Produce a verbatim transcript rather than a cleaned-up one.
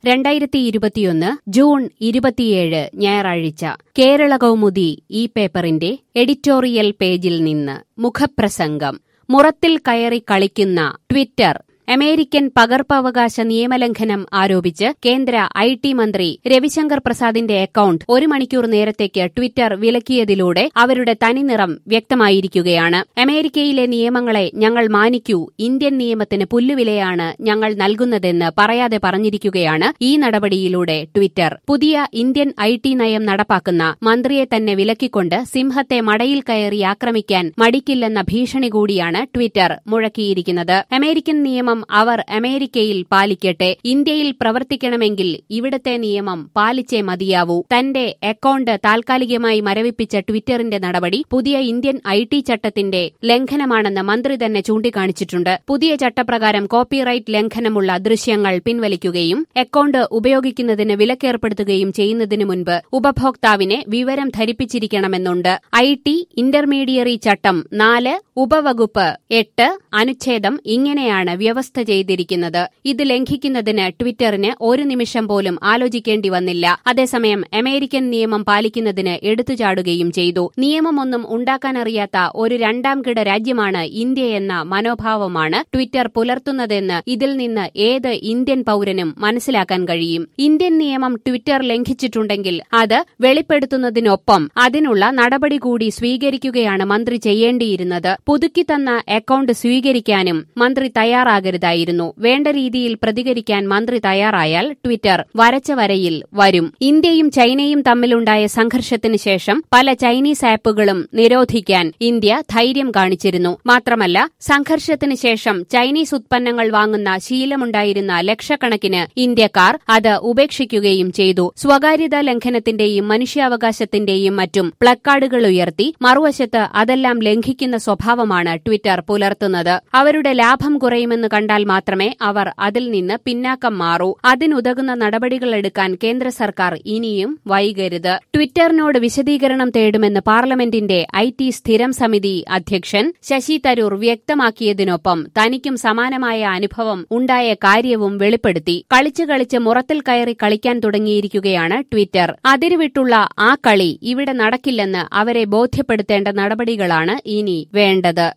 രണ്ടായിരത്തി ഇരുപത്തിയൊന്ന് ജൂൺ ഇരുപത്തിയേഴ് ഞായറാഴ്ച കേരള കൗമുദി ഈ പേപ്പറിന്റെ എഡിറ്റോറിയൽ പേജിൽ നിന്ന് മുഖപ്രസംഗം. മുറത്തിൽ കയറി കളിക്കുന്ന ട്വിറ്റർ. അമേരിക്കൻ പകർപ്പവകാശ നിയമലംഘനം ആരോപിച്ച് കേന്ദ്ര ഐ ടി മന്ത്രി രവിശങ്കർ പ്രസാദിന്റെ അക്കൌണ്ട് ഒരു മണിക്കൂർ നേരത്തേക്ക് ട്വിറ്റർ വിലക്കിയതിലൂടെ അവരുടെ തനിനിറം വ്യക്തമായിരിക്കുകയാണ്. അമേരിക്കയിലെ നിയമങ്ങളെ ഞങ്ങൾ മാനിക്കൂ, ഇന്ത്യൻ നിയമത്തിന് പുല്ലുവിലയാണ് ഞങ്ങൾ നൽകുന്നതെന്ന് പറയാതെ പറഞ്ഞിരിക്കുകയാണ് ഈ നടപടിയിലൂടെ ട്വിറ്റർ. പുതിയ ഇന്ത്യൻ ഐ ടി നയം നടപ്പാക്കുന്ന മന്ത്രിയെ തന്നെ വിലക്കിക്കൊണ്ട് സിംഹത്തെ മടയിൽ കയറി ആക്രമിക്കാൻ മടിക്കില്ലെന്ന ഭീഷണി കൂടിയാണ് ട്വിറ്റർ മുഴക്കിയിരിക്കുന്നത്. അമേരിക്കൻ നിയമം അവർ അമേരിക്കയിൽ പാലിക്കട്ടെ, ഇന്ത്യയിൽ പ്രവർത്തിക്കണമെങ്കിൽ ഇവിടത്തെ നിയമം പാലിച്ചേ മതിയാവൂ. തന്റെ അക്കൌണ്ട് താൽക്കാലികമായി മരവിപ്പിച്ച ട്വിറ്ററിന്റെ നടപടി പുതിയ ഇന്ത്യൻ ഐ ടി ചട്ടത്തിന്റെ ലംഘനമാണെന്ന് മന്ത്രി തന്നെ ചൂണ്ടിക്കാണിച്ചിട്ടുണ്ട്. പുതിയ ചട്ടപ്രകാരം കോപ്പിറൈറ്റ് ലംഘനമുള്ള ദൃശ്യങ്ങൾ പിൻവലിക്കുകയും അക്കൌണ്ട് ഉപയോഗിക്കുന്നതിന് വിലക്കേർപ്പെടുത്തുകയും ചെയ്യുന്നതിനു മുൻപ് ഉപഭോക്താവിനെ വിവരം ധരിപ്പിച്ചിരിക്കണമെന്നുണ്ട്. ഐ ടി ഇന്റർമീഡിയറി ചട്ടം നാല് ഉപവകുപ്പ് എട്ട് അനുച്ഛേദം ഇങ്ങനെയാണ് വ്യവസ്ഥ ചെയ്തിരിക്കുന്നത്. ഇത് ലംഘിക്കുന്നതിന് ട്വിറ്ററിന് ഒരു നിമിഷം പോലും ആലോചിക്കേണ്ടി വന്നില്ല. അതേസമയം അമേരിക്കൻ നിയമം പാലിക്കുന്നതിന് എടുത്തുചാടുകയും ചെയ്തു. നിയമമൊന്നും ഉണ്ടാക്കാനറിയാത്ത ഒരു രണ്ടാം കിട രാജ്യമാണ് ഇന്ത്യയെന്ന മനോഭാവമാണ് ട്വിറ്റർ പുലർത്തുന്നതെന്ന് ഇതിൽ നിന്ന് ഏത് ഇന്ത്യൻ പൌരനും മനസ്സിലാക്കാൻ കഴിയും. ഇന്ത്യൻ നിയമം ട്വിറ്റർ ലംഘിച്ചിട്ടുണ്ടെങ്കിൽ അത് വെളിപ്പെടുത്തുന്നതിനൊപ്പം അതിനുള്ള നടപടി കൂടി സ്വീകരിക്കുകയാണ് മന്ത്രി ചെയ്യേണ്ടിയിരുന്നത്. പുതുക്കിത്തന്ന അക്കൌണ്ട് സ്വീകരിക്കാനും മന്ത്രി തയ്യാറാകരുതായിരുന്നു. വേണ്ട രീതിയിൽ പ്രതികരിക്കാൻ മന്ത്രി തയ്യാറായാൽ ട്വിറ്റർ വരച്ച വരയിൽ വരും. ഇന്ത്യയും ചൈനയും തമ്മിലുണ്ടായ സംഘർഷത്തിന് ശേഷം പല ചൈനീസ് ആപ്പുകളും നിരോധിക്കാൻ ഇന്ത്യ ധൈര്യം കാണിച്ചിരുന്നു. മാത്രമല്ല, സംഘർഷത്തിന് ശേഷം ചൈനീസ് ഉത്പന്നങ്ങൾ വാങ്ങുന്ന ശീലമുണ്ടായിരുന്ന ലക്ഷക്കണക്കിന് ഇന്ത്യക്കാർ അത് ഉപേക്ഷിക്കുകയും ചെയ്തു. സ്വകാര്യതാ ലംഘനത്തിന്റെയും മനുഷ്യാവകാശത്തിന്റെയും മറ്റും പ്ലക്കാർഡുകൾ ഉയർത്തി മറുവശത്ത് അതെല്ലാം ലംഘിക്കുന്ന സ്വഭാവമാണ് ട്വിറ്റർ പുലർത്തുന്നത്. അവരുടെ ലാഭം കുറയുമെന്ന് കണ്ടാൽ മാത്രമേ അവർ അതിൽ നിന്ന് പിന്നാക്കം മാറൂ. അതിനുതകുന്ന നടപടികളെടുക്കാൻ കേന്ദ്ര സർക്കാർ ഇനിയും വൈകരുത്. ട്വിറ്ററിനോട് വിശദീകരണം തേടുമെന്ന് പാർലമെന്റിന്റെ ഐ ടി സ്ഥിരം സമിതി അധ്യക്ഷൻ ശശി തരൂർ വ്യക്തമാക്കിയതിനൊപ്പം തനിക്കും സമാനമായ അനുഭവം ഉണ്ടായ കാര്യവും വെളിപ്പെടുത്തി. കളിച്ച് കളിച്ച് മുറത്തിൽ കയറി കളിക്കാൻ തുടങ്ങിയിരിക്കുകയാണ് ട്വിറ്റർ. അതിരുവിട്ടുള്ള ആ കളി ഇവിടെ നടക്കില്ലെന്ന് അവരെ ബോധ്യപ്പെടുത്തേണ്ട നടപടികളാണ് ഇനി വേണ്ടത്.